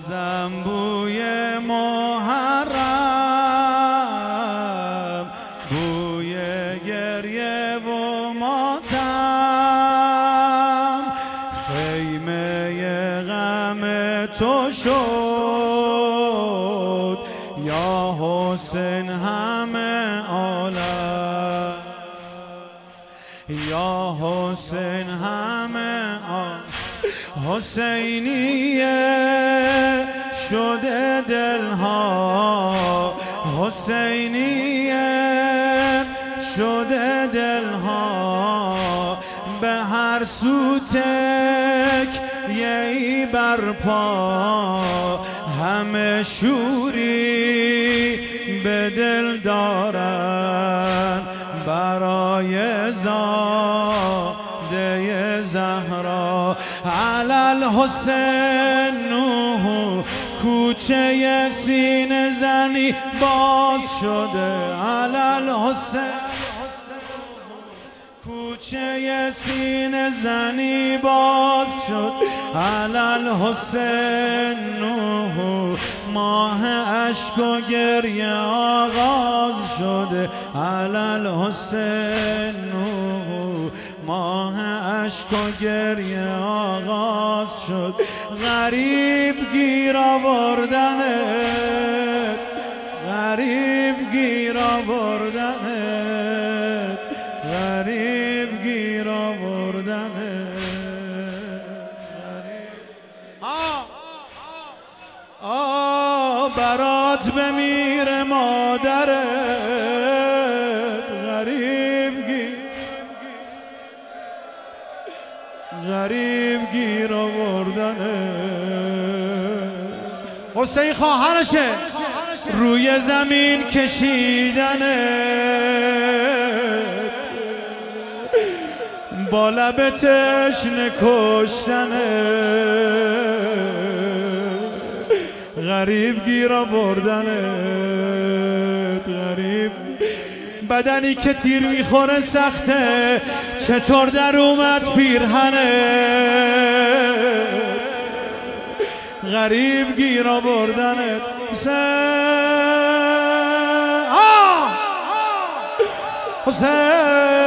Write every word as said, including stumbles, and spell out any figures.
بازم بوی محرم، بوی گریه و ماتم، خیمه غم تو شد یا حسین همه عالم، یا حسین همه عالم. حسینیه شده دلها، حسینیه شده دلها، به هر سو تکیه‌ای برپا، همه شوری به دل دارن برای زاده زهرا. علل حسین نوح کوچه سینه زنی باز شده، علل حسین کوچه سینه زنی باز شد، علل حسین نوح ماه اشک و گریه آغاز شده، علل حسین نوح ماه اشک و گریه آغاز شد. غریب گیر آوردنه، غریب گیر آوردنه، غریب گیر آوردنه. آه آه برات بمیره مادره، غریب گیر، غریب گیر آوردنه. حسین خواهرشه روی زمین کشیدنه، با لب تشنه کشتنه، غریب گیر آوردنه، غریب. بدنی که تیر میخوره سخته، چطور در اومد پیرهنه، غریب گیر آوردنه. حسین حسین